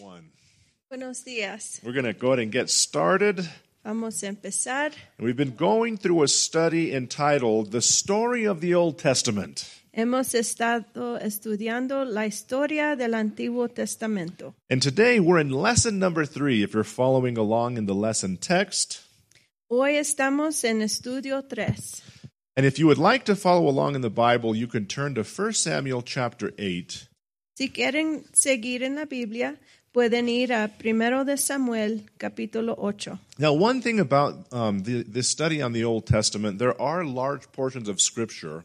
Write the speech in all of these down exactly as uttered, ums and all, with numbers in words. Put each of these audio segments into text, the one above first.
everyone. Buenos días. We're going to go ahead and get started. Vamos a empezar. And we've been going through a study entitled The Story of the Old Testament. Hemos estado estudiando la historia del Antiguo Testamento. And today we're in lesson number three, if you're following along in the lesson text. Hoy estamos en estudio tres. And if you would like to follow along in the Bible, you can turn to First Samuel chapter eight. Si quieren seguir en la Biblia, pueden ir a Primero de Samuel, capítulo ocho. Now, one thing about um, the, this study on the Old Testament, there are large portions of Scripture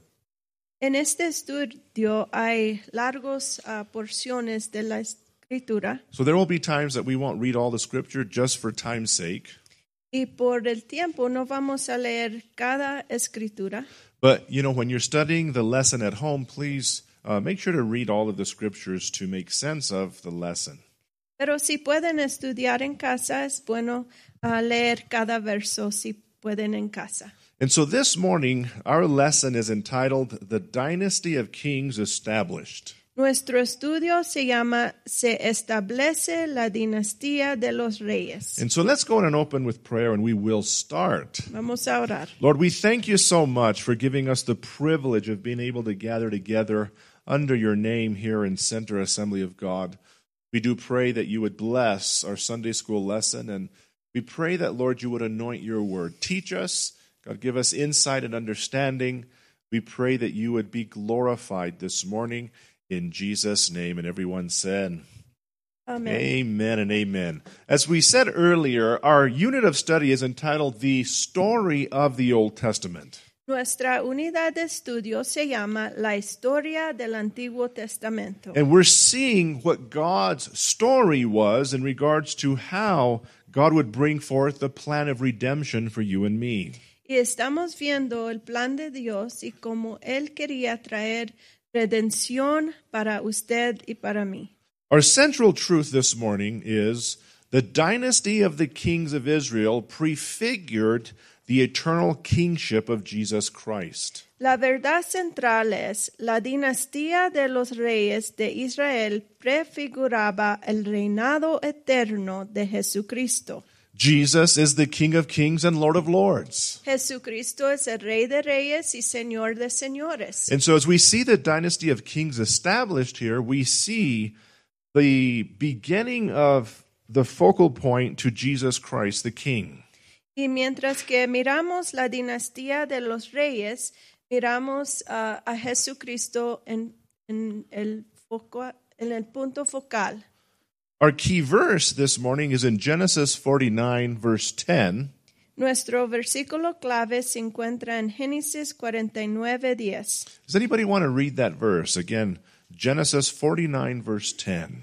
En este estudio hay largos uh, porciones de la Escritura So there will be times that we won't read all the Scripture just for time's sake. y por el tiempo no vamos a leer cada Escritura. But, you know, when you're studying the lesson at home, please uh, make sure to read all of the Scriptures to make sense of the lesson. Pero si pueden estudiar en casa, es bueno uh, leer cada verso si pueden en casa. And so this morning, our lesson is entitled The Dynasty of Kings Established. Nuestro estudio se llama Se establece la dinastía de los reyes. And so let's go in and open with prayer, and we will start. Vamos a orar. Lord, we thank you so much for giving us the privilege of being able to gather together under your name here in Center Assembly of God. We do pray that you would bless our Sunday school lesson, and we pray that, Lord, you would anoint your word. Teach us, God, give us insight and understanding. We pray that you would be glorified this morning in Jesus' name. And everyone said, Amen. Amen and amen. As we said earlier, our unit of study is entitled The Story of the Old Testament. Nuestra unidad de estudio se llama La Historia del Antiguo Testamento. And we're seeing what God's story was in regards to how God would bring forth the plan of redemption for you and me. Y estamos viendo el plan de Dios y cómo Él quería traer redención para usted y para mí. Our central truth this morning is the dynasty of the kings of Israel prefigured the eternal kingship of Jesus Christ. La verdad central es, la dinastía de los reyes de Israel prefiguraba el reinado eterno de Jesucristo. Jesus is the King of Kings and Lord of Lords. Jesucristo es el Rey de Reyes y Señor de Señores. And so as we see the dynasty of kings established here, we see the beginning of the focal point to Jesus Christ, the King. Y mientras que miramos la dinastía de los reyes, miramos uh, a Jesucristo en, en, el foco, en el punto focal. Our key verse this morning is in Genesis forty-nine, verse ten. Nuestro versículo clave se encuentra en Génesis cuarenta y nueve, diez. Does anybody want to read that verse? Again, Genesis forty-nine, verse ten.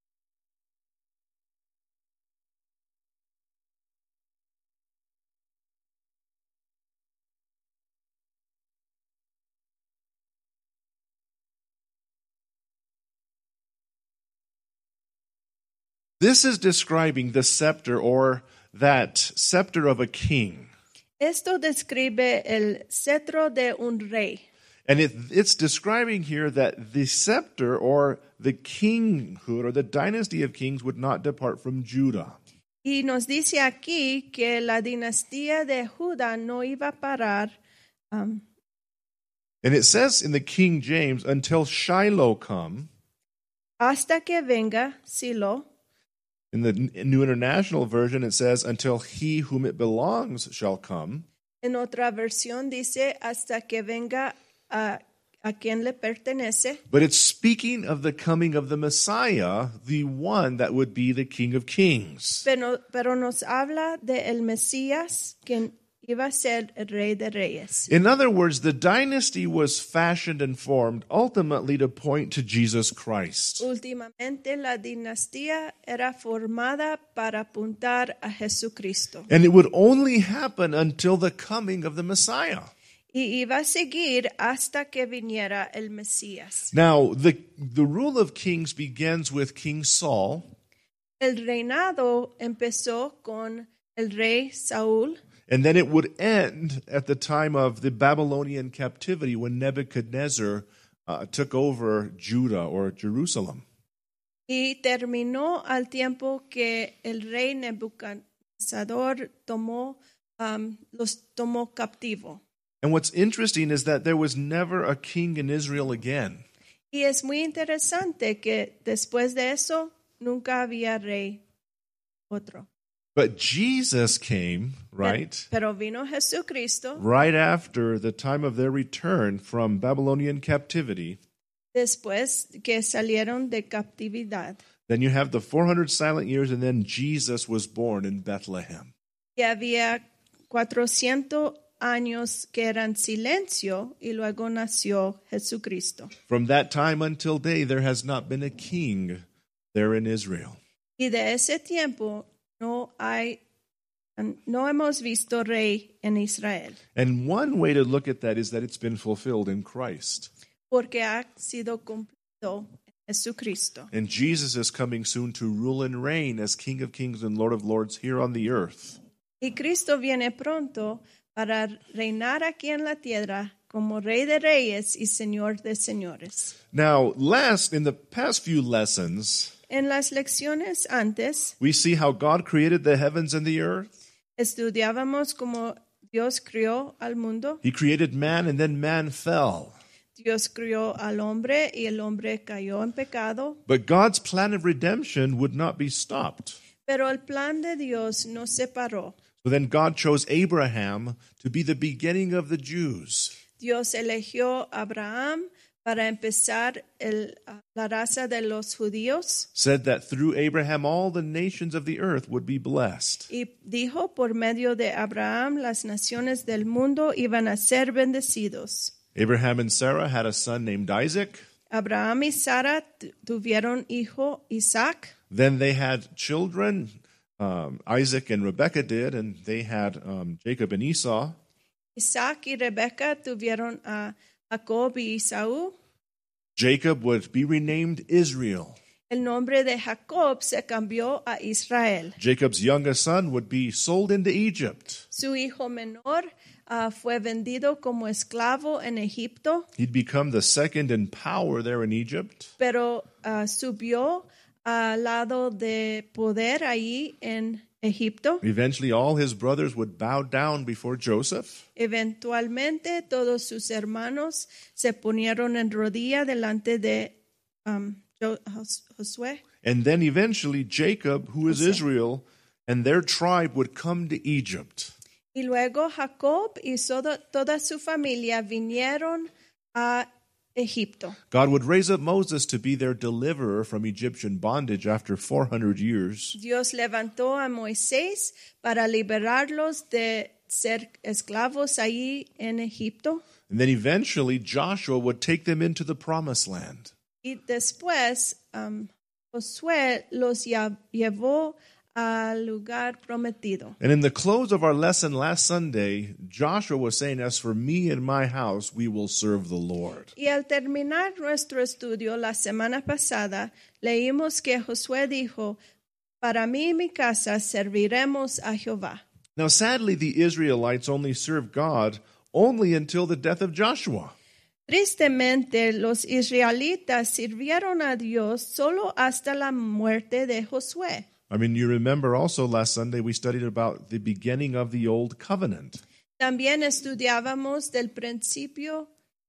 This is describing the scepter or that scepter of a king. Esto describe el cetro de un rey. And it, it's describing here that the scepter or the kinghood or the dynasty of kings would not depart from Judah. Y nos dice aquí que la dinastía de Judá no iba a parar. Um, And it says in the King James, until Shiloh come. hasta que venga Silo. In the New International Version, it says, until he whom it belongs shall come. En otra versión dice, hasta que venga a, a quien le pertenece. But it's speaking of the coming of the Messiah, the one that would be the King of Kings. Pero, pero nos habla de el Mesías, quien iba a ser el Rey de Reyes. In other words, the dynasty was fashioned and formed ultimately to point to Jesus Christ. Últimamente la dinastía era formada para apuntar a Jesucristo. And it would only happen until the coming of the Messiah. Y iba a seguir hasta que viniera el Mesías. Now, the, the rule of kings begins with King Saul. El reinado empezó con el rey Saúl. And then it would end at the time of the Babylonian captivity when Nebuchadnezzar uh, took over Judah or Jerusalem. Y terminó al tiempo que el rey Nebuchadnezzar tomó, um, los tomó captivo. And what's interesting is that there was never a king in Israel again. Y es muy interesante que después de eso nunca había rey otro. But Jesus came, right? Pero vino Jesucristo Right after the time of their return from Babylonian captivity. después que salieron de captividad. Then you have the four hundred silent years, and then Jesus was born in Bethlehem. Y había cuatrocientos años que eran silencio y luego nació Jesucristo. From that time until day, there has not been a king there in Israel. Y de ese tiempo no hay, no hemos visto rey en Israel, And one way to look at that is that it's been fulfilled in Christ. porque ha sido cumplido en Jesucristo. And Jesus is coming soon to rule and reign as King of Kings and Lord of Lords here on the earth. Y Cristo viene pronto para reinar aquí en la tierra como Rey de Reyes y Señor de Señores. Now, last, in the past few lessons, En las lecciones antes we see how God created the heavens and the earth. estudiábamos cómo Dios crió al mundo. He created man, and then man fell. Dios crió al hombre y el hombre cayó en pecado. But God's plan of redemption would not be stopped. Pero el plan de Dios no se paró. So then God chose Abraham to be the beginning of the Jews. Dios eligió a Abraham para empezar el, la raza de los judíos Said that through Abraham all the nations of the earth would be blessed. y dijo por medio de Abraham las naciones del mundo iban a ser bendecidos. Abraham and Sarah had a son named Isaac. Abraham y Sara tu- tuvieron hijo Isaac. Then they had children. Um, Isaac and Rebekah did, and they had um, Jacob and Esau. Isaac y Rebeca tuvieron a Jacob y Esaú. Jacob would be renamed Israel. El nombre de Jacob se cambió a Israel. Jacob's youngest son would be sold into Egypt. Su hijo menor uh, fue vendido como esclavo en Egipto, He'd become the second in power there in Egypt. pero uh, subió al lado de poder ahí en Egipto. Eventually, all his brothers would bow down before Joseph. Eventualmente, todos sus hermanos se ponieron en rodilla delante de um, Jo- Jos- Josué. And then eventually, Jacob, who is José. Israel, and their tribe would come to Egypt. Y luego Jacob y sodo- toda su familia vinieron a Egipto. God would raise up Moses to be their deliverer from Egyptian bondage after four hundred years. Dios levantó a Moisés para liberarlos de ser esclavos allí en Egipto. And then eventually, Joshua would take them into the promised land. Y después um, Josué los lla- llevó al lugar prometido. And in the close of our lesson last Sunday, Joshua was saying, "As for me and my house, we will serve the Lord." Y al terminar nuestro estudio la semana pasada, leímos que Josué dijo, para mí y mi casa serviremos a Jehová. Now, sadly, the Israelites only served God only until the death of Joshua. Tristemente, los israelitas sirvieron a Dios solo hasta la muerte de Josué. I mean, you remember also last Sunday we studied about the beginning of the Old Covenant. También estudiábamos del principio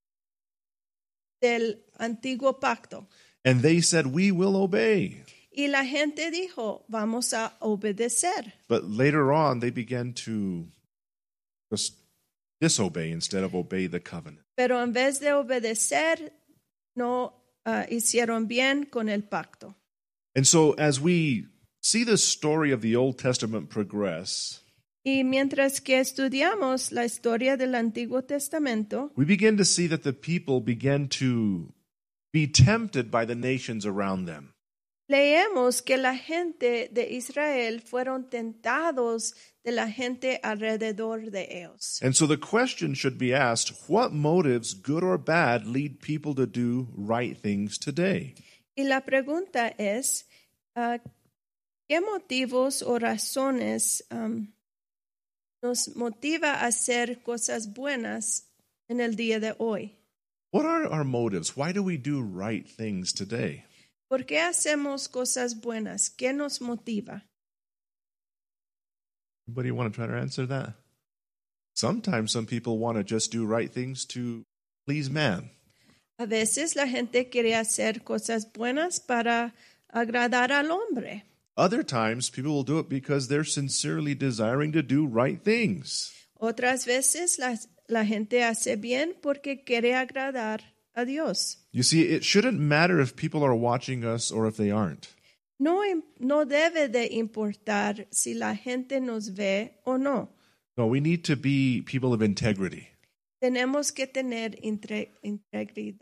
del antiguo pacto. And they said, "We will obey." Y la gente dijo, vamos a obedecer. But later on, they began to just disobey instead of obey the covenant. Pero en vez de obedecer, no uh, hicieron bien con el pacto. And so, as we see the story of the Old Testament progress, Y mientras que estudiamos la historia del Antiguo Testamento, we begin to see that the people began to be tempted by the nations around them. leemos que la gente de Israel fueron tentados de la gente alrededor de ellos. And so the question should be asked, what motives, good or bad, lead people to do right things today? Y la pregunta es, uh, ¿qué motivos o razones um, nos motiva a hacer cosas buenas en el día de hoy? What are our motives? Why do we do right things today? ¿Por qué hacemos cosas buenas? ¿Qué nos motiva? Anybody want to try to answer that? Sometimes some people want to just do right things to please man. A veces la gente quiere hacer cosas buenas para agradar al hombre. Other times, people will do it because they're sincerely desiring to do right things. Otras veces la, la gente hace bien porque quiere agradar a Dios. You see, it shouldn't matter if people are watching us or if they aren't. No, no debe de importar si la gente nos ve o no. No, we need to be people of integrity. Tenemos que tener intre- integridad.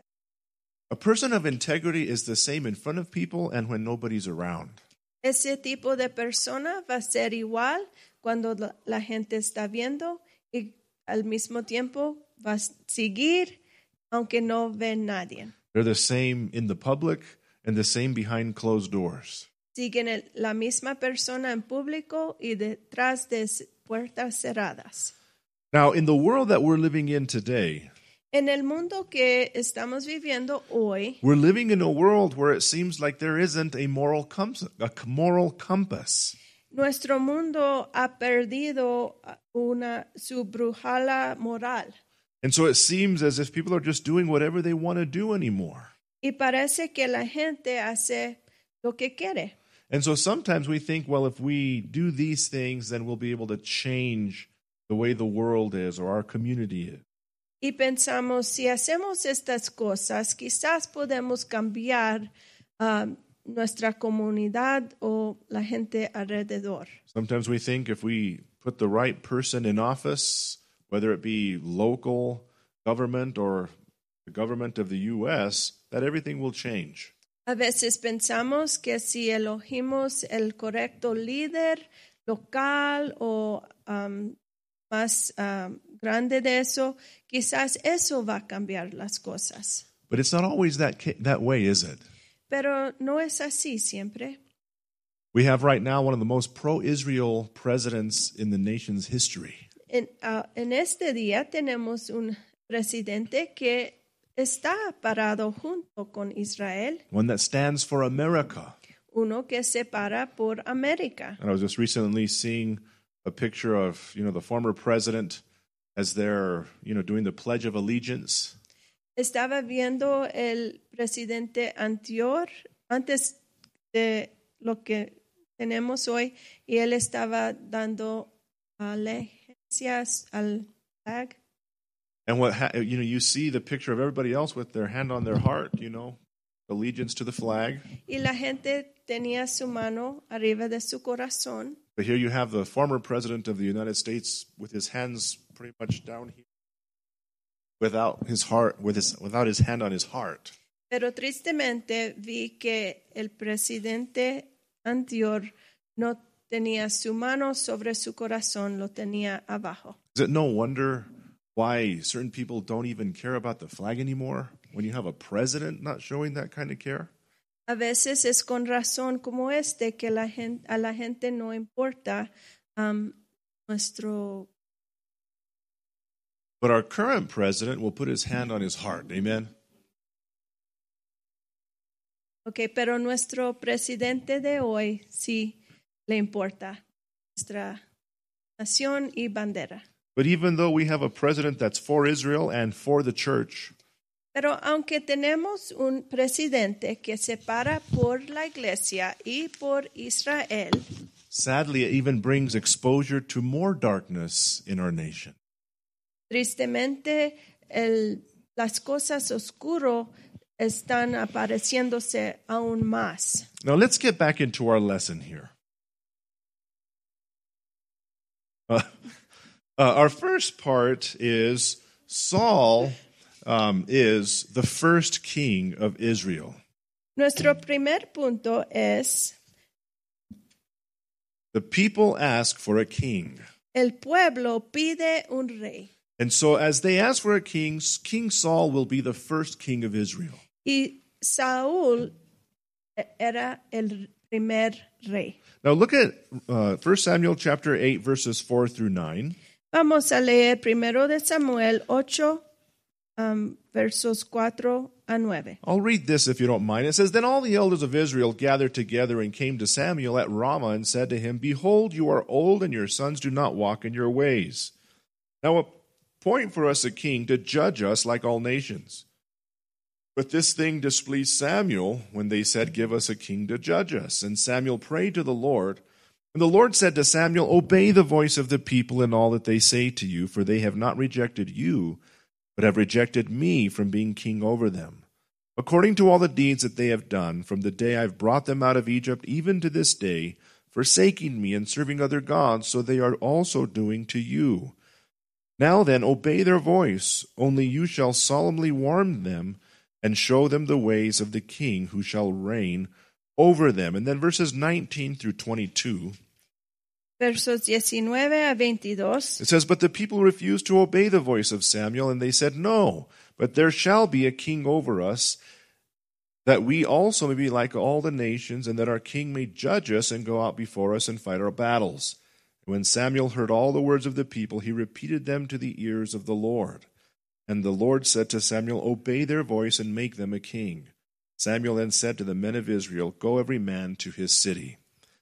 A person of integrity is the same in front of people and when nobody's around. Ese tipo de persona va a ser igual cuando la, la gente está viendo y al mismo tiempo va a seguir aunque no ve nadie. They're the same in the public and the same behind closed doors. Siguen el, la misma persona en público y detrás de puertas cerradas. Now, in the world that we're living in today, En el mundo que estamos viviendo hoy, we're living in a world where it seems like there isn't a moral compass, a moral compass. nuestro mundo ha perdido una, su brújula moral. And so it seems as if people are just doing whatever they want to do anymore. Y parece que la gente hace lo que quiere. And so sometimes we think, well, if we do these things, then we'll be able to change the way the world is or our community is. Y pensamos, si hacemos estas cosas, quizás podemos cambiar um, nuestra comunidad o la gente alrededor. Sometimes we think if we put the right person in office, whether it be local government or the government of the U S, that everything will change. A veces pensamos que si elegimos el correcto líder local o um, más um, grande de eso, quizás eso va a cambiar las cosas. But it's not always that ca- that way, is it? Pero no es así siempre. We have right now one of the most pro-Israel presidents in the nation's history. En, uh, en este día tenemos un presidente que está parado junto con Israel, One that stands for America. uno que se para por América. And I was just recently seeing a picture of, you know, the former president as they're, you know, doing the Pledge of Allegiance. Estaba viendo el presidente anterior, antes de lo que tenemos hoy, y él estaba dando alegencias al flag. And what ha- you know, you see the picture of everybody else with their hand on their heart, you know, allegiance to the flag. Y la gente tenía su mano arriba de su corazón. But here you have the former president of the United States with his hands pretty much down here, without his heart, with his without his hand on his heart. Pero tristemente vi que el presidente anterior no tenía su mano sobre su corazón, lo tenía abajo. Is it no wonder why certain people don't even care about the flag anymore when you have a president not showing that kind of care? A veces es con razón como este que la gente, a la gente no importa um, nuestro. But our current president will put his hand on his heart. Amen? Okay, pero nuestro presidente de hoy sí le importa nuestra nación y bandera. But even though we have a president that's for Israel and for the church, Pero aunque tenemos un presidente que se para por la iglesia y por Israel, sadly, it even brings exposure to more darkness in our nation. tristemente el, las cosas oscuras están apareciéndose aún más. Now, let's get back into our lesson here. Uh, uh, our first part is Saul um, is the first king of Israel. Nuestro primer punto es, The people ask for a king. el pueblo pide un rey. And so as they ask for a king, King Saul will be the first king of Israel. Y Saúl era el primer rey. Now look at uh, First Samuel chapter eight, verses four through nine. Vamos a leer primero de Samuel ocho, um, versos cuatro a nueve. I'll read this if you don't mind. It says, Then all the elders of Israel gathered together and came to Samuel at Ramah and said to him, Behold, you are old, and your sons do not walk in your ways. Now appoint for us a king to judge us like all nations. But this thing displeased Samuel when they said, Give us a king to judge us. And Samuel prayed to the Lord. And the Lord said to Samuel, Obey the voice of the people in all that they say to you, for they have not rejected you, but have rejected me from being king over them, according to all the deeds that they have done, from the day I have brought them out of Egypt, even to this day, forsaking me and serving other gods, so they are also doing to you. Now then, obey their voice, only you shall solemnly warn them, and show them the ways of the king who shall reign over them. And then verses nineteen through twenty-two. Versos diecinueve a veintidós. It says, But the people refused to obey the voice of Samuel, and they said, No, but there shall be a king over us, that we also may be like all the nations, and that our king may judge us and go out before us and fight our battles. And when Samuel heard all the words of the people, he repeated them to the ears of the Lord. And the Lord said to Samuel, Obey their voice and make them a king. Samuel then said to the men of Israel, Go every man to his city.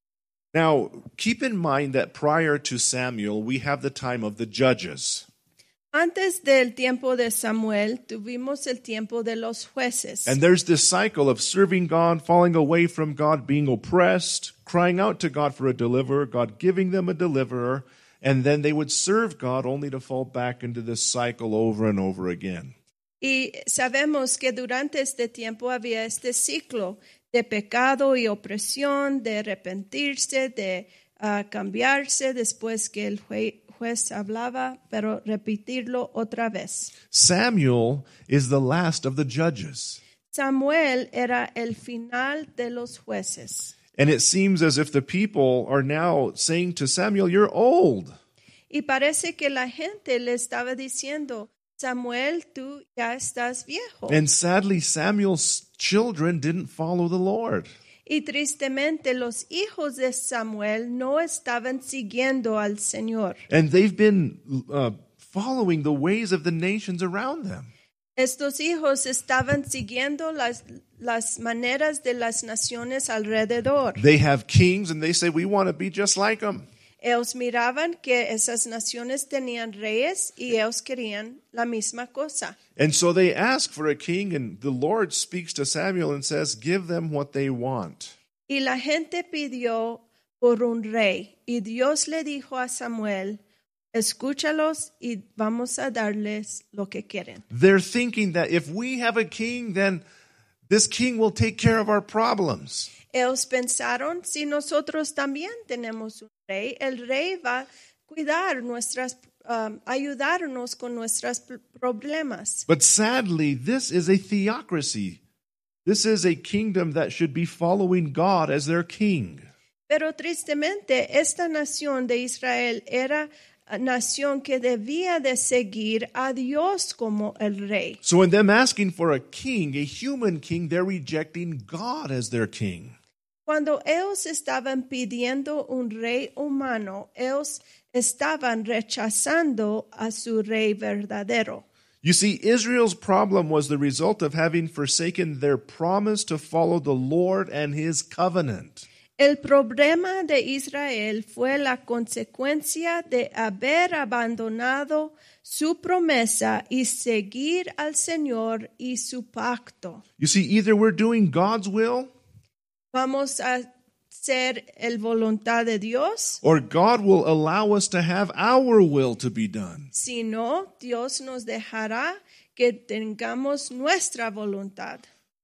Now, keep in mind that prior to Samuel, we have the time of the judges. Antes del tiempo de Samuel, tuvimos el tiempo de los jueces. And there's this cycle of serving God, falling away from God, being oppressed, crying out to God for a deliverer, God giving them a deliverer, and then they would serve God only to fall back into this cycle over and over again. Y sabemos que durante este tiempo había este ciclo de pecado y opresión, de arrepentirse, de uh, cambiarse después que el jue- juez hablaba, pero repetirlo otra vez. Samuel is the last of the judges. Samuel era el final de los jueces. And it seems as if the people are now saying to Samuel, You're old. Y parece que la gente le estaba diciendo, Samuel, tú ya estás viejo. And sadly, Samuel's children didn't follow the Lord. Y tristemente los hijos de Samuel no estaban siguiendo al Señor. And they've been uh, following the ways of the nations around them. Estos hijos estaban siguiendo las, las maneras de las naciones alrededor. They have kings and they say, We want to be just like them. Ellos miraban que esas naciones tenían reyes y ellos querían la misma cosa. And so they ask for a king, and the Lord speaks to Samuel and says, Give them what they want. Y la gente pidió por un rey. Y Dios le dijo a Samuel, escúchalos y vamos a darles lo que quieren. They're thinking that if we have a king, then this king will take care of our problems. Ellos pensaron, si nosotros también tenemos un rey, el rey va a cuidar nuestras, um, ayudarnos con nuestros problemas. But sadly, this is a theocracy. This is a kingdom that should be following God as their king. Pero tristemente, esta nación de Israel era nación que debía de seguir a Dios como el rey. So in them asking for a king, a human king, they're rejecting God as their king. Cuando ellos estaban pidiendo un rey humano, ellos estaban rechazando a su rey verdadero. You see, Israel's problem was the result of having forsaken their promise to follow the Lord and his covenant. El problema de Israel fue la consecuencia de haber abandonado su promesa y seguir al Señor y su pacto. You see, either we're doing God's will, Vamos a hacer el voluntad de Dios, or God will allow us to have our will to be done. si no, Dios nos dejará que tengamos nuestra voluntad.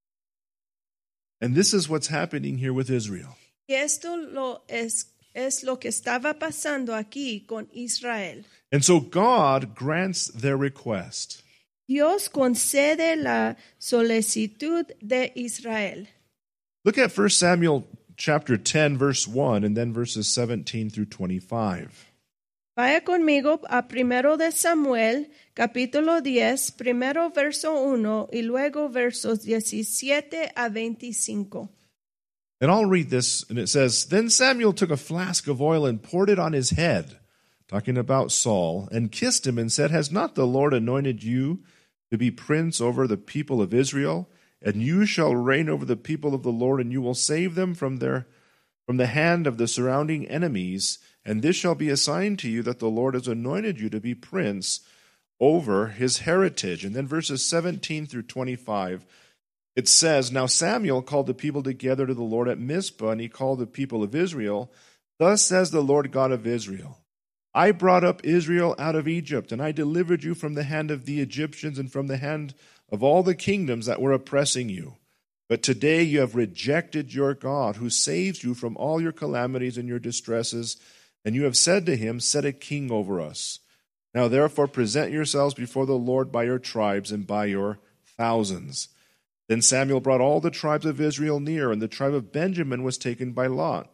And this is what's happening here with Israel. Y esto lo es, es lo que estaba pasando aquí con Israel. And so God grants their request. Dios concede la solicitud de Israel. Look at First Samuel chapter ten, verse one, and then verses seventeen through twenty-five. Vaya conmigo a primero de Samuel, capítulo diez, primero verso uno y luego versos diecisiete a veinticinco. And I'll read this, and it says, Then Samuel took a flask of oil and poured it on his head, talking about Saul, and kissed him and said, Has not the Lord anointed you to be prince over the people of Israel, and you shall reign over the people of the Lord, and you will save them from their from the hand of the surrounding enemies. And this shall be a sign to you that the Lord has anointed you to be prince over his heritage. And then verses seventeen through twenty-five, it says, Now Samuel called the people together to the Lord at Mizpah, and he called the people of Israel. Thus says the Lord God of Israel, I brought up Israel out of Egypt, and I delivered you from the hand of the Egyptians and from the hand of all the kingdoms that were oppressing you. But today you have rejected your God, who saves you from all your calamities and your distresses, and you have said to him, Set a king over us. Now therefore present yourselves before the Lord by your tribes and by your thousands. Then Samuel brought all the tribes of Israel near, and the tribe of Benjamin was taken by lot.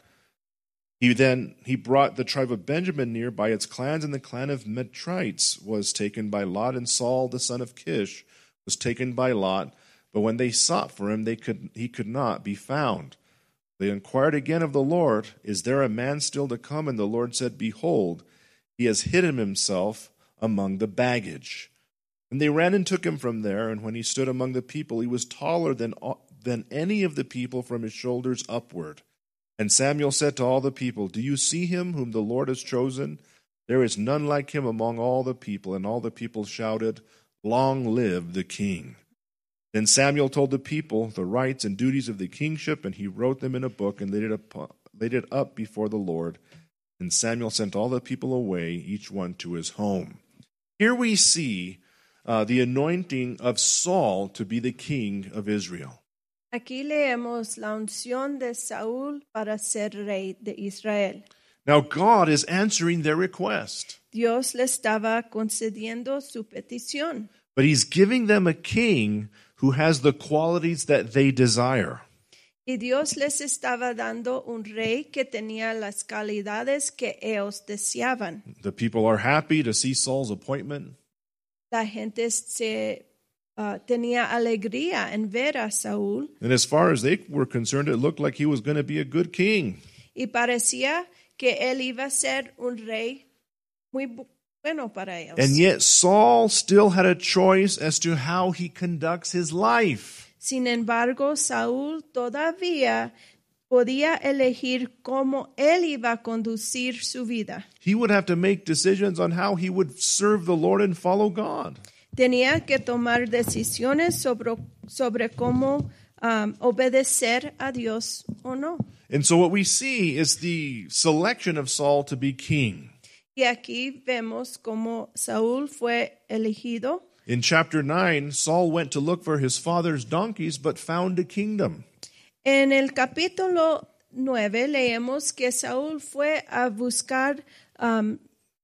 He then he brought the tribe of Benjamin near by its clans, and the clan of Metrites was taken by lot, and Saul the son of Kish was taken by lot. But when they sought for him, they could he could not be found. They inquired again of the Lord, Is there a man still to come? And the Lord said, Behold, he has hidden himself among the baggage. And they ran and took him from there, and when he stood among the people, he was taller than, than any of the people from his shoulders upward. And Samuel said to all the people, Do you see him whom the Lord has chosen? There is none like him among all the people. And all the people shouted, Long live the king. Then Samuel told the people the rights and duties of the kingship, and he wrote them in a book and laid it up, laid it up before the Lord. And Samuel sent all the people away, each one to his home. Here we see uh, the anointing of Saul to be the king of Israel. Aquí leemos la unción de Saúl para ser rey de Israel. Now God is answering their request. Dios le estaba concediendo su petición. But he's giving them a king who has the qualities that they desire. Y Dios les estaba dando un rey que tenía las calidades que ellos deseaban. The people are happy to see Saul's appointment. La gente se uh, tenía alegría en ver a Saúl. And as far as they were concerned, it looked like he was going to be a good king. Y parecía que él iba a ser un rey muy bueno para ellos. And yet Saul still had a choice as to how he conducts his life. Sin embargo, Saúl todavía podía elegir cómo él iba a conducir su vida. He would have to make decisions on how he would serve the Lord and follow God. Tenía que tomar decisiones sobre, sobre cómo um, obedecer a Dios o no. And so what we see is the selection of Saul to be king. Y aquí vemos cómo Saúl fue elegido. In chapter nine, Saul went to look for his father's donkeys, but found a kingdom. En el capítulo nueve leemos que Saúl fue a buscar um,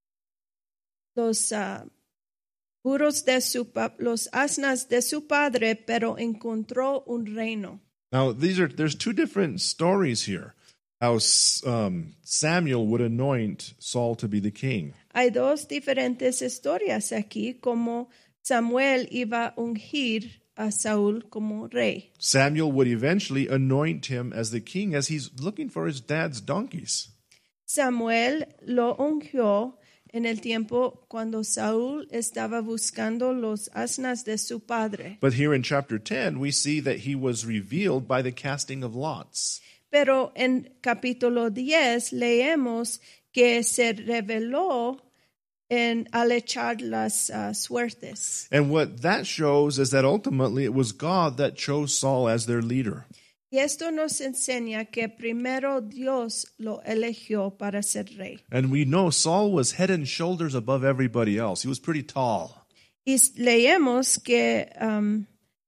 los uh, burros de su pa- los asnas de su padre, pero encontró un reino. Now, these are there's two different stories here. How um, Samuel would anoint Saul to be the king. Hay dos diferentes historias aquí, como Samuel iba a ungir a Saúl como rey. Samuel would eventually anoint him as the king as he's looking for his dad's donkeys. Samuel lo ungió en el tiempo cuando Saúl estaba buscando los asnas de su padre. But here in chapter ten, we see that he was revealed by the casting of lots. Pero en capítulo diez leemos que se reveló en al echar las uh, suertes. And what that shows is that ultimately it was God that chose Saul as their leader. Y esto nos enseña que primero Dios lo eligió para ser rey. And we know Saul was head and shoulders above everybody else. He was pretty tall. Y leemos que um,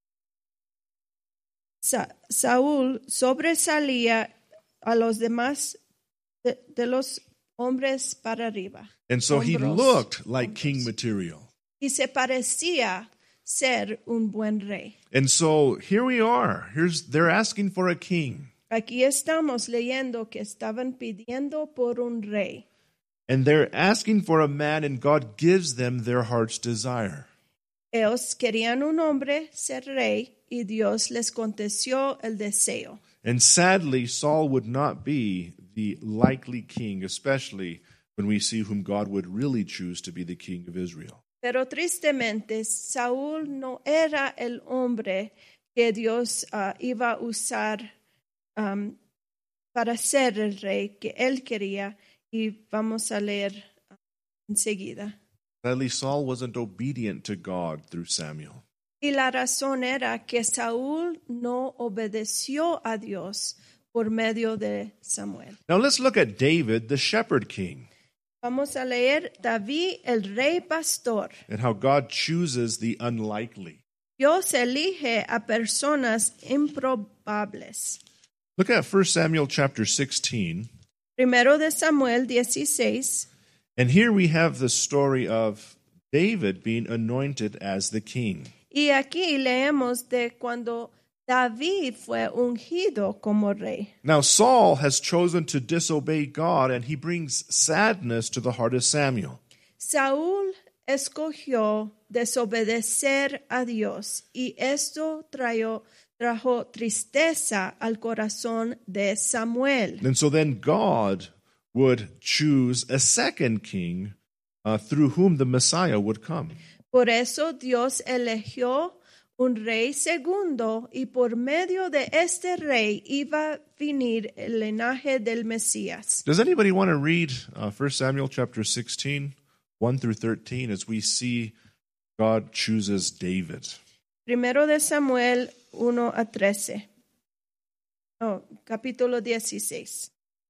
Sa- Saúl sobresalía a los demás de, de los hombres para arriba. And so he Hombros, looked like hombros. king material. Y se parecía ser un buen rey. And so here we are. Here's they're asking for a king. Aquí estamos leyendo que estaban pidiendo por un rey. And they're asking for a man, and God gives them their heart's desire. Ellos querían un hombre ser rey y Dios les contestó el deseo. And sadly, Saul would not be the likely king, especially when we see whom God would really choose to be the king of Israel. Pero tristemente, Saúl no era el hombre que Dios uh, iba a usar um, para ser el rey que él quería. Y vamos a leer uh, enseguida. Sadly, Saul wasn't obedient to God through Samuel. Y la razón era que Saúl no obedeció a Dios por medio de Samuel. Now let's look at David, the shepherd king, Vamos a leer David, el rey pastor. and how God chooses the unlikely. Dios elige a personas improbables. Look at First Samuel chapter sixteen, Primero de Samuel dieciséis. and here we have the story of David being anointed as the king. Y aquí leemos de cuando David fue ungido como rey. Now Saul has chosen to disobey God, and he brings sadness to the heart of Samuel. Saúl escogió desobedecer a Dios y esto trajo, trajo tristeza al corazón de Samuel. And so then God would choose a second king uh, through whom the Messiah would come. Por eso Dios eligió un rey segundo y por medio de este rey iba a venir el linaje del Mesías. Does anybody want to read uh, First Samuel chapter sixteen, one through thirteen, as we see God chooses David? Primero de Samuel uno a trece. Oh, capítulo dieciséis.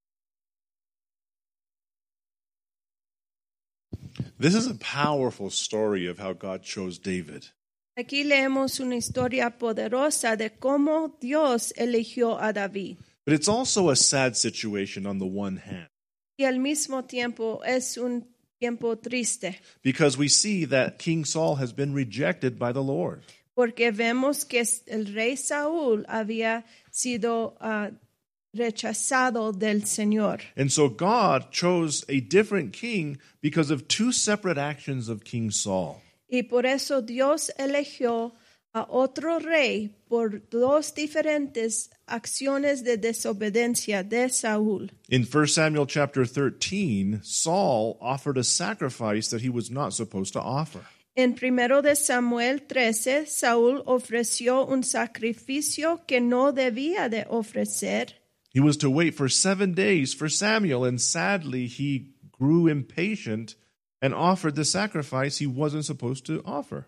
This is a powerful story of how God chose David. Aquí leemos una historia poderosa de cómo Dios eligió a David. But it's also a sad situation on the one hand, Y al mismo tiempo es un tiempo triste, because we see that King Saul has been rejected by the Lord. porque vemos que el rey Saúl había sido uh, rechazado del Señor. And so God chose a different king because of two separate actions of King Saul. Y por eso Dios eligió a otro rey por dos diferentes acciones de desobediencia de Saúl. In First Samuel chapter thirteen, Saul offered a sacrifice that he was not supposed to offer. En primero de Samuel trece, Saúl ofreció un sacrificio que no debía de ofrecer. He was to wait for seven days for Samuel, and sadly he grew impatient and offered the sacrifice he wasn't supposed to offer.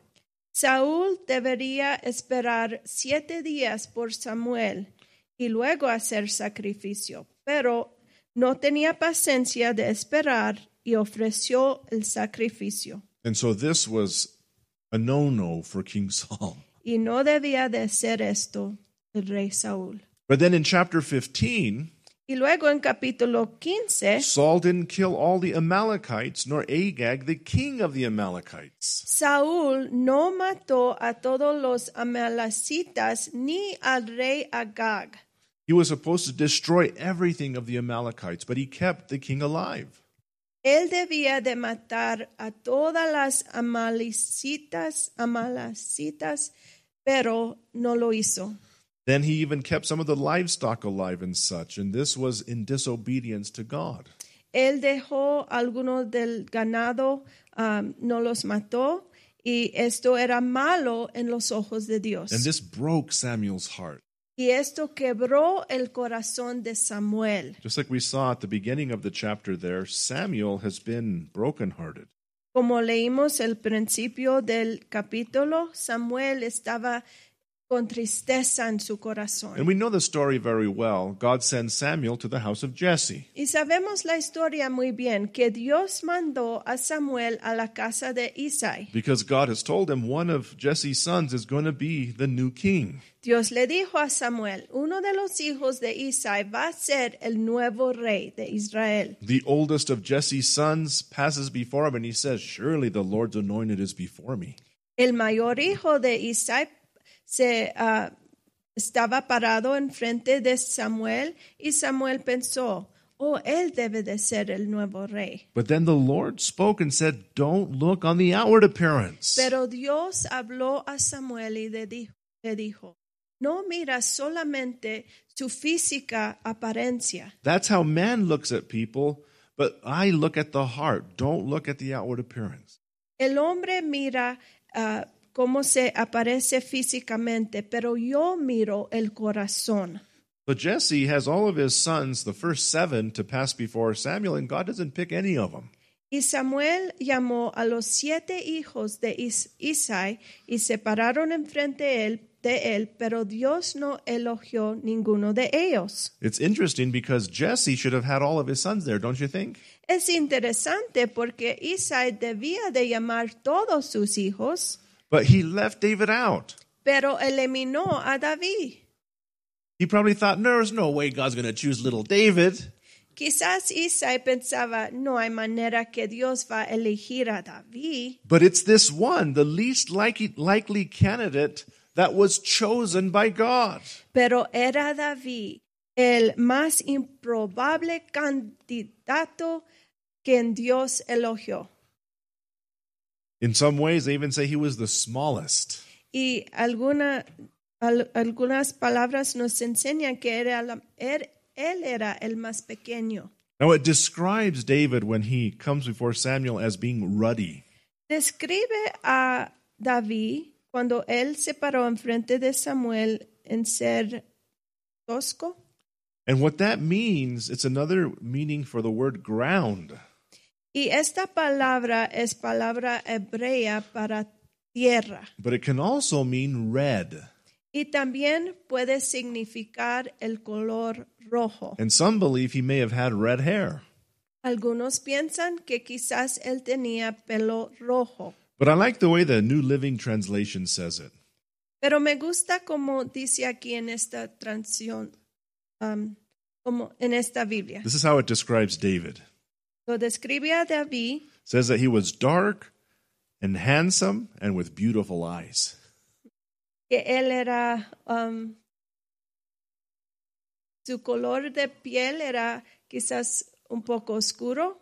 Saúl debería esperar siete días por Samuel y luego hacer sacrificio, pero no tenía paciencia de esperar y ofreció el sacrificio. And so this was a no-no for King Saul. Y no debía de hacer esto el rey Saúl. But then in chapter fifteen, Y luego en capítulo quince, Saul didn't kill all the Amalekites, nor Agag, the king of the Amalekites. Saúl no mató a todos los amalecitas ni al rey Agag. He was supposed to destroy everything of the Amalekites, but he kept the king alive. Él debía de matar a todas las amalecitas, amalecitas, pero no lo hizo. Then he even kept some of the livestock alive and such, and this was in disobedience to God. Él dejó algunos del ganado, um, no los mató, y esto era malo en los ojos de Dios. And this broke Samuel's heart. Y esto quebró el corazón de Samuel. Just like we saw at the beginning of the chapter there, Samuel has been brokenhearted. Como leímos al principio del capítulo, Samuel estaba con tristeza en su corazón. And we know the story very well. God sends Samuel to the house of Jesse. Y sabemos la historia muy bien, que Dios mandó a Samuel a la casa de Isaí. Because God has told him one of Jesse's sons is going to be the new king. Dios le dijo a Samuel, uno de los hijos de Isaí va a ser el nuevo rey de Israel. The oldest of Jesse's sons passes before him and he says, "Surely the Lord's anointed is before me." El mayor hijo de Isaí se uh, estaba parado enfrente de Samuel y Samuel pensó, oh, él debe de ser el nuevo rey. But then the Lord spoke and said, "Don't look on the outward appearance." Pero Dios habló a Samuel y le dijo, le dijo, no mira solamente su física apariencia. That's how man looks at people, but I look at the heart. Don't look at the outward appearance. El hombre mira uh, cómo se aparece físicamente, pero yo miro el corazón. So Jesse has all of his sons, the first seven, to pass before Samuel, and God doesn't pick any of them. Y Samuel llamó a los siete hijos de Is- Isai y se pararon enfrente de él, de él, pero Dios no elogió ninguno de ellos. It's interesting because Jesse should have had all of his sons there, don't you think? Es interesante porque Isai debía de llamar todos sus hijos, But he left David out. pero eliminó a David. He probably thought, there's no way God's going to choose little David. Quizás Isai pensaba, no hay manera que Dios va a elegir a David. But it's this one, the least likely, likely candidate that was chosen by God. Pero era David el más improbable candidato que Dios elogió. In some ways, they even say he was the smallest. Y alguna, al- algunas palabras nos enseñan que era la- er- él era el más pequeño. Now, it describes David when he comes before Samuel as being ruddy. Describe a David cuando él se paró enfrente de Samuel en ser tosco. And what that means, it's another meaning for the word ground. Y esta palabra es palabra hebrea para tierra. But it can also mean red. Y también puede significar el color rojo. And some believe he may have had red hair. Algunos piensan que quizás él tenía pelo rojo. But I like the way the New Living Translation says it. Pero me gusta como dice aquí en esta transición, um, como en esta Biblia. This is how it describes David. Lo describe a David. It says that he was dark and handsome and with beautiful eyes. Que él era, um, su color de piel era quizás un poco oscuro,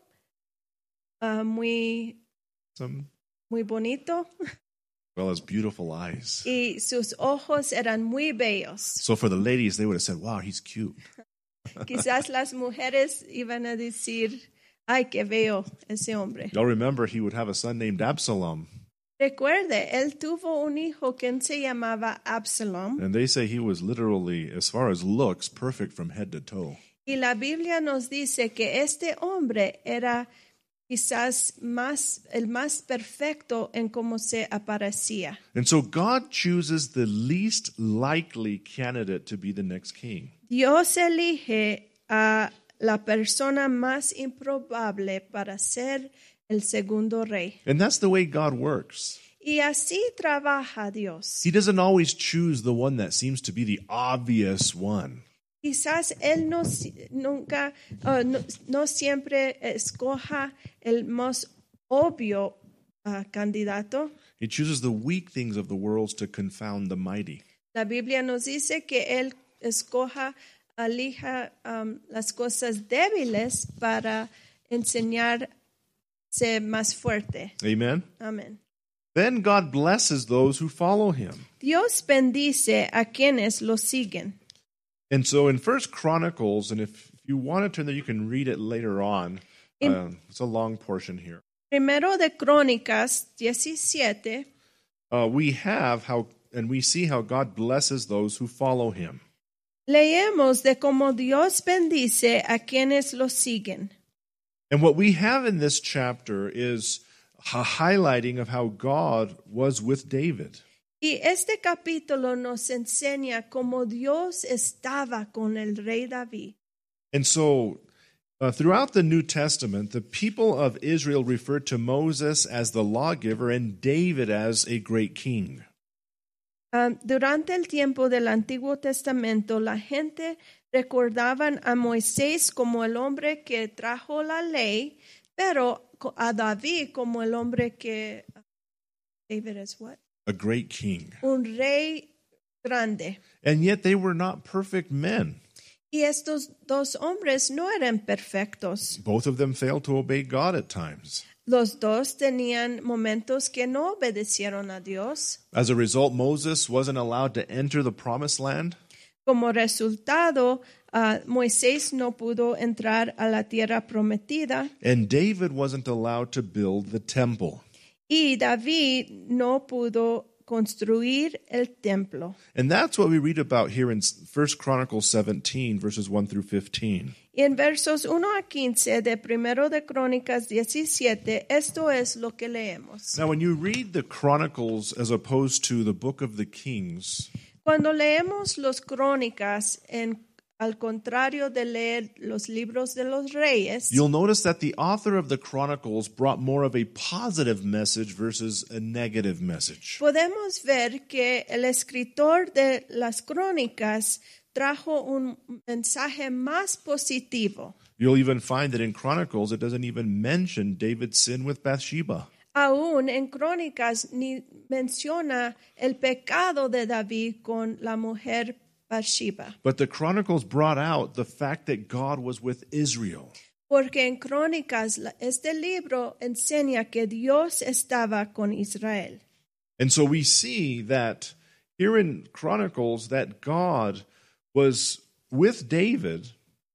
uh, muy, Some, muy bonito, as well as beautiful eyes. y sus ojos eran muy bellos. So for the ladies, they would have said, wow, he's cute. Quizás las mujeres iban a decir, ay, qué bello ese hombre. Y'all remember he would have a son named Absalom. Recuerde, él tuvo un hijo que se llamaba Absalom. And they say he was literally, as far as looks, perfect from head to toe. Y la Biblia nos dice que este hombre era quizás más, el más perfecto en cómo se aparecía. And so God chooses the least likely candidate to be the next king. Dios elige a la persona más improbable para ser el segundo rey. And that's the way God works. Y así trabaja Dios. He doesn't always choose the one that seems to be the obvious one. Quizás él no si- nunca, uh, no, no siempre escoja el más obvio uh, candidato. He chooses the weak things of the world to confound the mighty. La Biblia nos dice que él escoja, elija um, las cosas débiles para enseñarse más fuerte. Amen? Amén. Then God blesses those who follow him. Dios bendice a quienes lo siguen. And so in First Chronicles, and if you want to turn there, you can read it later on. In- Uh, it's a long portion here. Primero de Crónicas diecisiete, Uh, we have how, and we see how God blesses those who follow him. leemos de cómo Dios bendice a quienes lo siguen. And what we have in this chapter is a highlighting of how God was with David. Y este capítulo nos enseña cómo Dios estaba con el rey David. And so, uh, throughout the New Testament, the people of Israel referred to Moses as the lawgiver and David as a great king. Um, durante el tiempo del Antiguo Testamento, la gente recordaban a Moisés como el hombre que trajo la ley, pero a David como el hombre que... David is what? A great king. Un rey grande. And yet they were not perfect men. Y estos dos hombres no eran perfectos. Both of them failed to obey God at times. Los dos tenían momentos que no obedecieron a Dios. As a result, Moses wasn't allowed to enter the promised land. Como resultado, uh, Moisés no pudo entrar a la tierra prometida And David wasn't allowed to build the temple. y David no pudo construir el templo. And that's what we read about here in First Chronicles seventeen, verses one through fifteen. Y en versos uno a quince de Primero de Crónicas diecisiete, esto es lo que leemos. Now, when you read the Chronicles as opposed to the book of the Kings, Cuando leemos los Crónicas, en, al contrario de leer los libros de los reyes, you'll notice that the author of the Chronicles brought more of a positive message versus a negative message. podemos ver que el escritor de las Crónicas trajo un mensaje más positivo. You'll even find that in Chronicles it doesn't even mention David's sin with Bathsheba. Aún en Crónicas ni menciona el pecado de David con la mujer Bathsheba. But the Chronicles brought out the fact that God was with Israel. Porque en Crónicas la- este libro enseña que Dios estaba con Israel. And so we see that here in Chronicles that God was with David,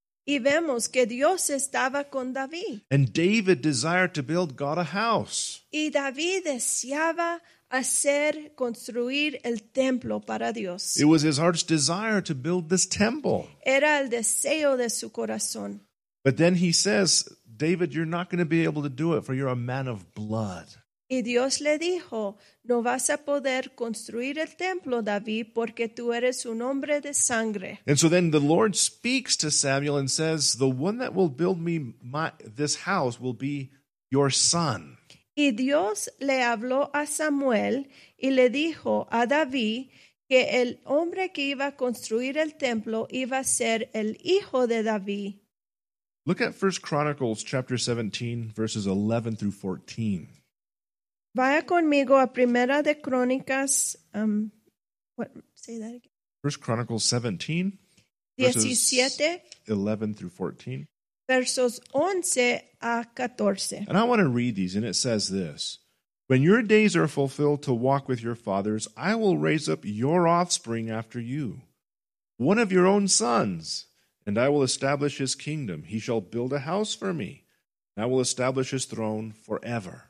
Y vemos que Dios estaba con David. and David desired to build God a house. Y David deseaba hacer construir el templo para Dios. It was his heart's desire to build this temple. Era el deseo de su corazón. But then he says, David, you're not going to be able to do it, for you're a man of blood. Y Dios le dijo, no vas a poder construir el templo, David, porque tú eres un hombre de sangre. And so then the Lord speaks to Samuel and says, the one that will build me my, this house will be your son. Y Dios le habló a Samuel y le dijo a David que el hombre que iba a construir el templo iba a ser el hijo de David. Look at First Chronicles chapter seventeen, verses eleven through fourteen. Vaya conmigo a Primera de Crónicas, um, what, say that again. First Chronicles seventeen, verses diecisiete, eleven through fourteen. versos once a catorce. And I want to read these, and it says this. When your days are fulfilled to walk with your fathers, I will raise up your offspring after you, one of your own sons, and I will establish his kingdom. He shall build a house for me, and I will establish his throne forever.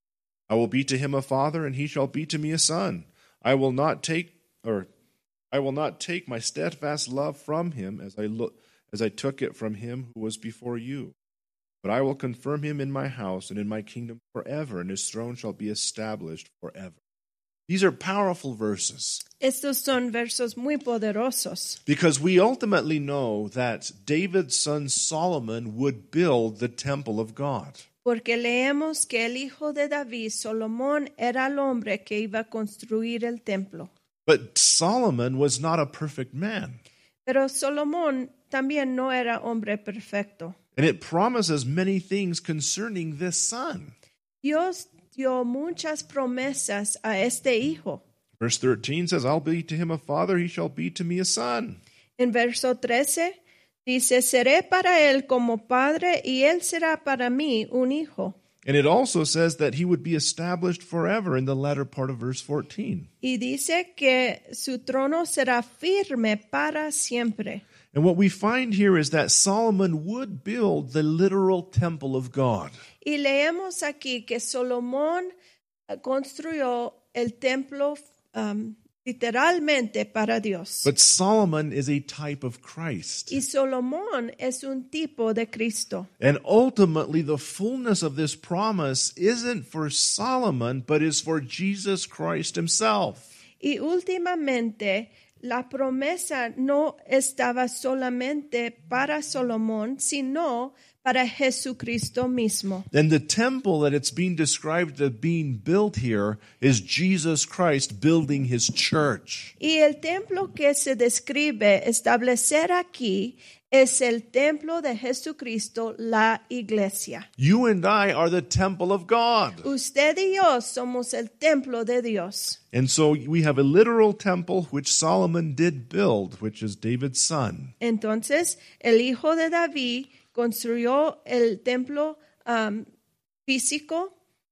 I will be to him a father, and he shall be to me a son. I will not take, or I will not take my steadfast love from him as I look, as I took it from him who was before you. But I will confirm him in my house and in my kingdom forever, and his throne shall be established forever. These are powerful verses Estos son versos muy poderosos, because we ultimately know that David's son Solomon would build the temple of God. porque leemos que el hijo de David, Salomón, era el hombre que iba a construir el templo. But Solomon was not a perfect man. Pero Salomón también no era hombre perfecto. And it promises many things concerning this son. Dios dio muchas promesas a este hijo. Verse thirteen says, I'll be to him a father, he shall be to me a son. En verso trece dice, seré para él como padre y él será para mí un hijo. And it also says that he would be established forever in the latter part of verse fourteen. Y dice que su trono será firme para siempre. And what we find here is that Solomon would build the literal temple of God. Y leemos aquí que Salomón construyó el templo um, literalmente para Dios. But Solomon is a type of Christ. Y Salomón es un tipo de Cristo. And ultimately, the fullness of this promise isn't for Solomon, but is for Jesus Christ himself. Y últimamente, la promesa no estaba solamente para Salomón, sino para Jesucristo mismo. And the temple that it's being described as being built here is Jesus Christ building his church. Y el templo que se describe establecer aquí es el templo de Jesucristo, la iglesia. You and I are the temple of God. Usted y yo somos el templo de Dios. And so we have a literal temple which Solomon did build, which is David's son. Entonces, el hijo de David construyó el templo um, físico.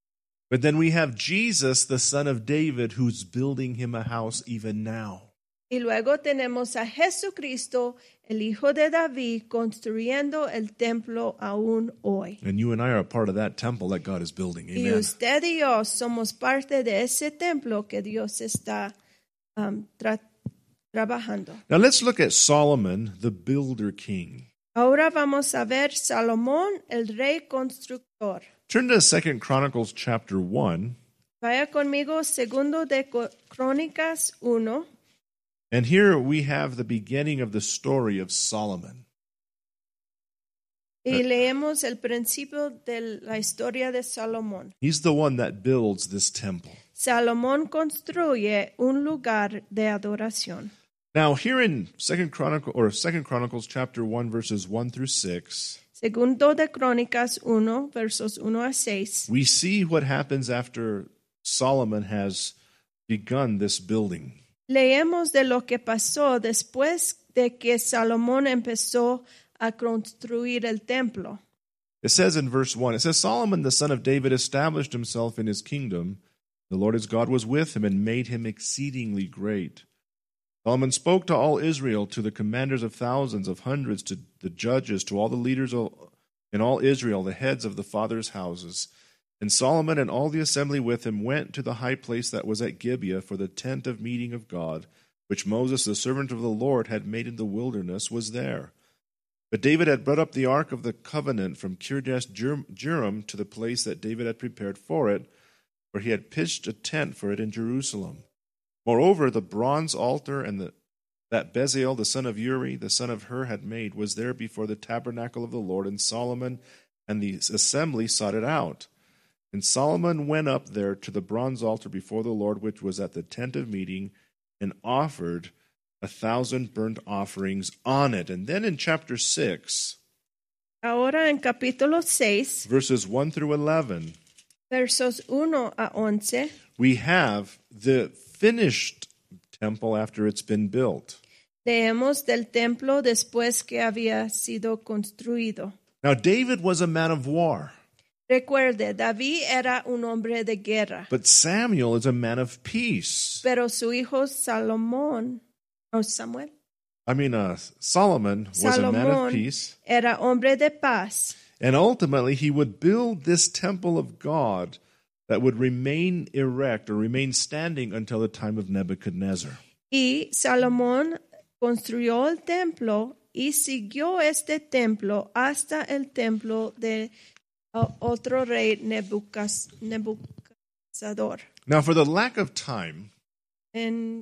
But then we have Jesus, the son of David, who's building him a house even now. Y luego tenemos a Jesucristo, el hijo de David, construyendo el templo aún hoy. And you and I are a part of that temple that God is building. Y Amen. usted y yo somos parte de ese templo que Dios está um, tra- trabajando. Now let's look at Solomon, the builder king. Ahora vamos a ver Salomón, el rey constructor. Turn to Second Chronicles chapter one. Vaya conmigo, segundo de Crónicas uno. And here we have the beginning of the story of Solomon. Y leemos el principio de la historia de Salomón. He's the one that builds this temple. Salomón construye un lugar de adoración. Now, here in Second Chronicle or Second Chronicles chapter one, verses one through six, Segundo de Crónicas uno, versos uno a seis. we see what happens after Solomon has begun this building. Leemos de lo que pasó después de que Salomón empezó a construir el templo. It says in verse one, it says, Solomon the son of David established himself in his kingdom. The Lord his God was with him and made him exceedingly great. Solomon spoke to all Israel, to the commanders of thousands, of hundreds, to the judges, to all the leaders in all Israel, the heads of the fathers' houses. And Solomon and all the assembly with him went to the high place that was at Gibeah, for the tent of meeting of God, which Moses, the servant of the Lord, had made in the wilderness, was there. But David had brought up the ark of the covenant from Kirjath Jearim to the place that David had prepared for it, where he had pitched a tent for it in Jerusalem. Moreover, the bronze altar and the, that Bezalel, the son of Uri, the son of Hur, had made, was there before the tabernacle of the Lord, and Solomon and the assembly sought it out. And Solomon went up there to the bronze altar before the Lord, which was at the tent of meeting, and offered a thousand burnt offerings on it. And then in chapter six, Ahora en capítulo seis, verses one through eleven, versos uno a once, we have the finished temple after it's been built. leemos del templo después que había sido construido. Now, David was a man of war, Recuerde, David era un hombre de guerra, but Samuel is a man of peace. pero su hijo Salomón, o Samuel, I mean, uh, Solomon was a man of Salomón peace, era hombre de paz. and ultimately he would build this temple of God that would remain erect or remain standing until the time of Nebuchadnezzar. Y Salomón construyó el templo y siguió este templo hasta el templo de uh, otro rey Nebucas- Nebuchadnezzar. Now, for the lack of time, En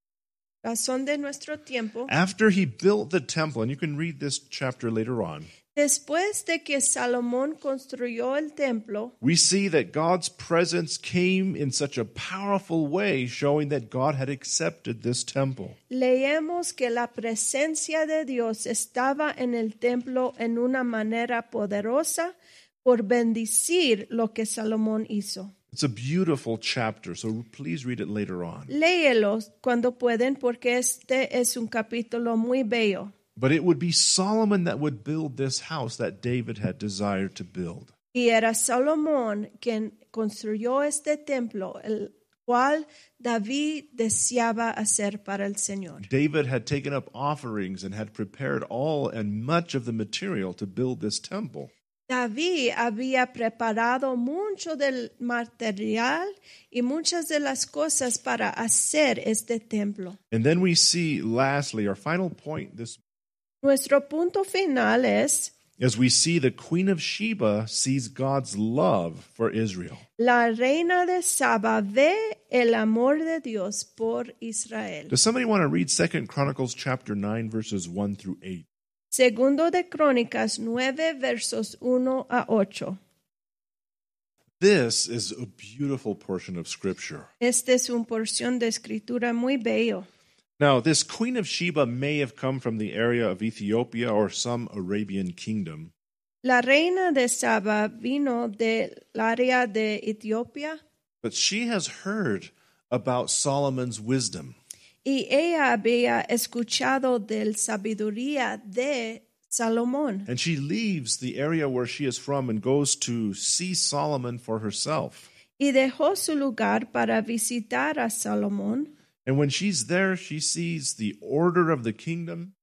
razón de nuestro tiempo, after he built the temple, and you can read this chapter later on, después de que Salomón construyó el templo, we see that God's presence came in such a powerful way, showing that God had accepted this temple. leemos que la presencia de Dios estaba en el templo en una manera poderosa por bendecir lo que Salomón hizo. It's a beautiful chapter, so please read it later on. Léelo cuando pueden porque este es un capítulo muy bello. But it would be Solomon that would build this house that David had desired to build. Y era Salomón quien construyó este templo, el cual David deseaba hacer para el Señor. David had taken up offerings and had prepared all and much of the material to build this temple. David había preparado mucho del material y muchas de las cosas para hacer este templo. And then we see, lastly, our final point this Nuestro punto final es as we see the Queen of Sheba sees God's love for Israel. la reina de Saba ve el amor de Dios por Israel. Does somebody want to read Second Chronicles chapter nine, verses one through eight? Segundo de Crónicas nueve versos uno a ocho. This is a beautiful portion of Scripture. Este es una porción de escritura muy bello. Now, this Queen of Sheba may have come from the area of Ethiopia or some Arabian kingdom. La reina de Saba vino del área de Etiopía But she has heard about Solomon's wisdom. y ella había escuchado del sabiduría de Salomón. And she leaves the area where she is from and goes to see Solomon for herself. Y dejó su lugar para visitar a Salomón. And when she's there, she sees the order of the kingdom.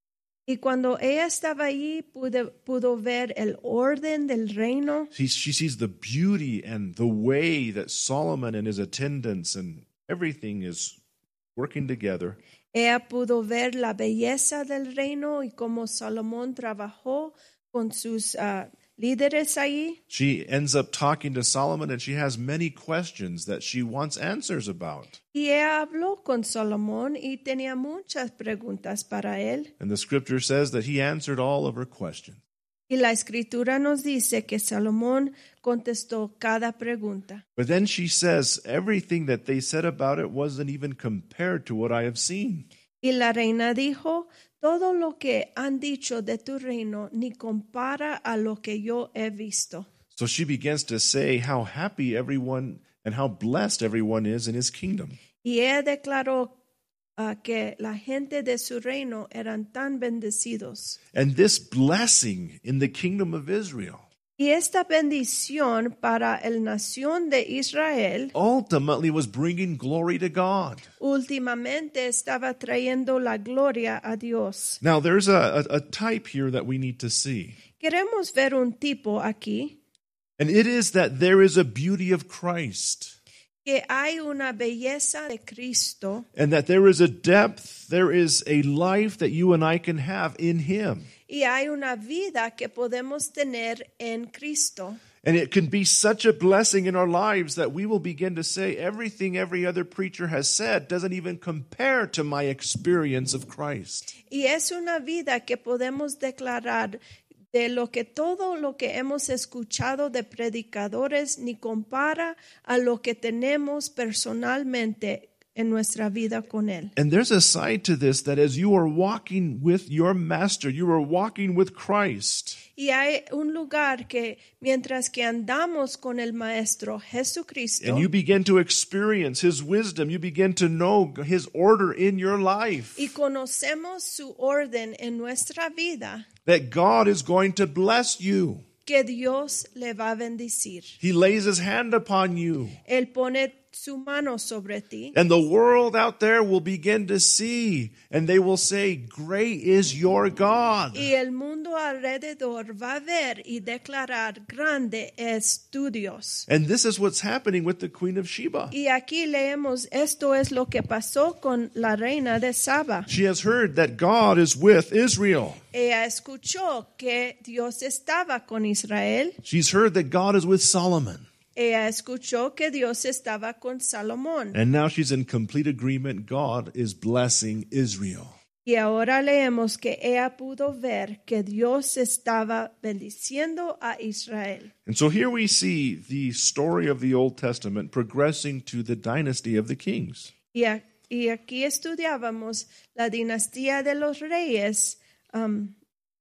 Y cuando ella estaba allí, pudo, pudo ver el orden del reino. She, she sees the beauty and the way that Solomon and his attendants and everything is working together. Ella pudo ver la belleza del reino y cómo Salomón trabajó con sus uh, líderes allí. She ends up talking to Solomon, and she has many questions that she wants answers about. Y ella habló con Salomón y tenía muchas preguntas para él. And the scripture says that he answered all of her questions. Y la escritura nos dice que Salomón contestó cada pregunta. But then she says, everything that they said about it wasn't even compared to what I have seen. Y la reina dijo, todo lo que han dicho de tu reino ni compara a lo que yo he visto. So she begins to say how happy everyone and how blessed everyone is in his kingdom. Y ella declaró uh, que la gente de su reino eran tan bendecidos. And this blessing in the kingdom of Israel Y esta bendición para el nación de Israel ultimately was bringing glory to God. últimamente estaba trayendo la gloria a Dios. Now, there's a, a, a type here that we need to see. Queremos ver un tipo aquí, And it is that there is a beauty of Christ. que hay una belleza de Cristo And that there is a depth, there is a life that you and I can have in Him. y hay una vida que podemos tener en Cristo. And it can be such a blessing in our lives that we will begin to say everything every other preacher has said doesn't even compare to my experience of Christ. Y es una vida que podemos declarar de lo que todo lo que hemos escuchado de predicadores ni compara a lo que tenemos personalmente en nuestra vida con Él. And there's a side to this that as you are walking with your master, you are walking with Christ. Y hay un lugar que mientras que andamos con el Maestro Jesucristo And you begin to experience His wisdom, you begin to know His order in your life. y conocemos su orden en nuestra vida, That God is going to bless you. que Dios le va a bendecir. He lays His hand upon you. Él pone su mano sobre ti. And the world out there will begin to see, and they will say, great is your God. Y el mundo alrededor va a ver y declarar, grande es tu Dios. And this is what's happening with the Queen of Sheba. Y aquí leemos, esto es lo que pasó con la reina de Saba. She has heard that God is with Israel. Ella escuchó que Dios estaba con Israel. She's heard that God is with Solomon. Ella escuchó que Dios estaba con Salomón. And now she's in complete agreement. God is blessing Israel. Y ahora leemos que ella pudo ver que Dios estaba bendiciendo a Israel. And so here we see the story of the Old Testament progressing to the dynasty of the kings. Y, a- y aquí estudiábamos la dinastía de los reyes um,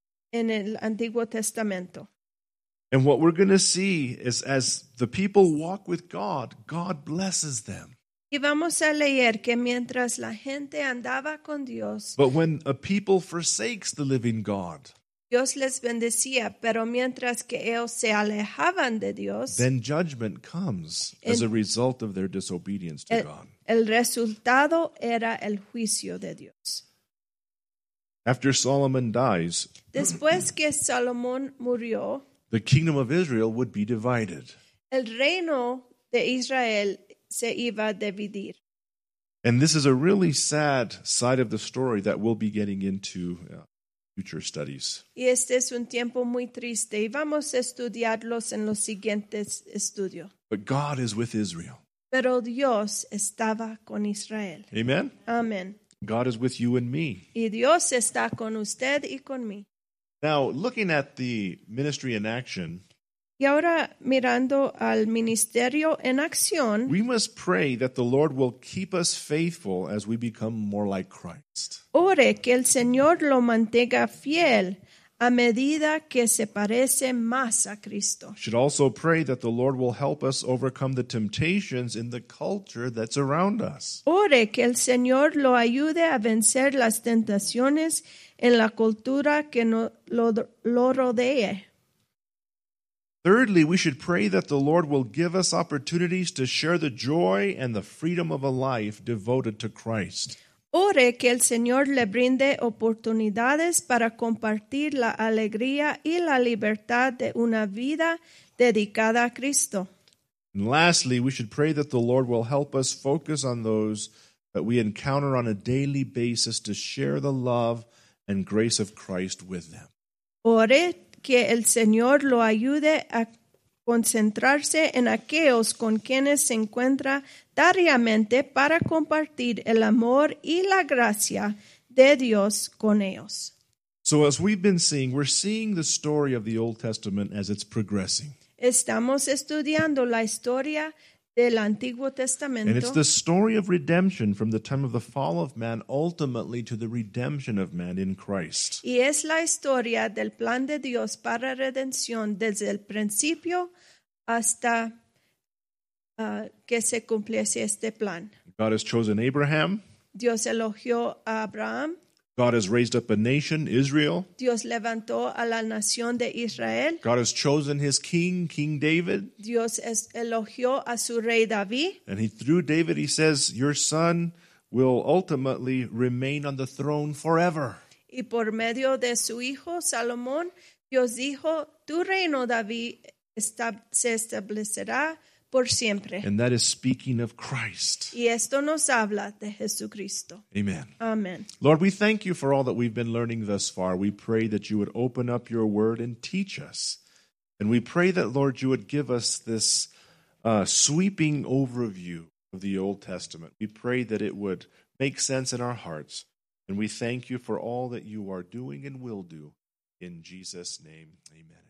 en el Antiguo Testamento. And what we're going to see is as the people walk with God, God blesses them. Y vamos a leer que mientras la gente andaba con Dios, But when a people forsakes the living God, Dios les bendecía, pero mientras que ellos se alejaban de Dios, then judgment comes as a result of their disobedience to el, God. el resultado era el juicio de Dios. After Solomon dies, Después que Salomón murió, the kingdom of Israel would be divided. el reino de Israel se iba a dividir. And this is a really sad side of the story that we'll be getting into uh, future studies. Y este es un tiempo muy triste y vamos a estudiarlos en los siguientes estudios. But God is with Israel. Pero Dios estaba con Israel. Amen? Amén. God is with you and me. Y Dios está con usted y con mí. Now, looking at the ministry in action, Y ahora mirando al ministerio en acción, we must pray that the Lord will keep us faithful as we become more like Christ. ore que el Señor lo mantenga fiel a medida que se parece más a Cristo. Should also pray that the Lord will help us overcome the temptations in the culture that's around us. Ore que el Señor lo ayude a vencer las tentaciones en la cultura que no, lo, lo rodee. Thirdly, we should pray that the Lord will give us opportunities to share the joy and the freedom of a life devoted to Christ. Ore que el Señor le brinde oportunidades para compartir la alegría y la libertad de una vida dedicada a Cristo. And lastly, we should pray that the Lord will help us focus on those that we encounter on a daily basis to share the love and grace of Christ with them. Ore que el Señor lo ayude a concentrarse en aquellos con quienes se encuentra diariamente para compartir el amor y la gracia de Dios con ellos. So as we've been seeing, we're seeing the story of the Old Testament as it's progressing. Estamos estudiando la historia del Antiguo Testamento. And it's the story of redemption from the time of the fall of man ultimately to the redemption of man in Christ. Y es la historia del plan de Dios para redención desde el principio hasta uh, que se cumpliese este plan. God has chosen Abraham. Dios elogió a Abraham. God has raised up a nation, Israel. Dios levantó a la nación de Israel. God has chosen his king, King David. Dios es, elogió a su rey David. And he, through David, he says, your son will ultimately remain on the throne forever. Y por medio de su hijo Salomón, Dios dijo, tu reino, David, esta, se establecerá por siempre. And that is speaking of Christ. Y esto nos habla de Jesucristo. Amen. Amen. Lord, we thank you for all that we've been learning thus far. We pray that you would open up your word and teach us. And we pray that, Lord, you would give us this uh, sweeping overview of the Old Testament. We pray that it would make sense in our hearts. And we thank you for all that you are doing and will do. In Jesus' name, amen.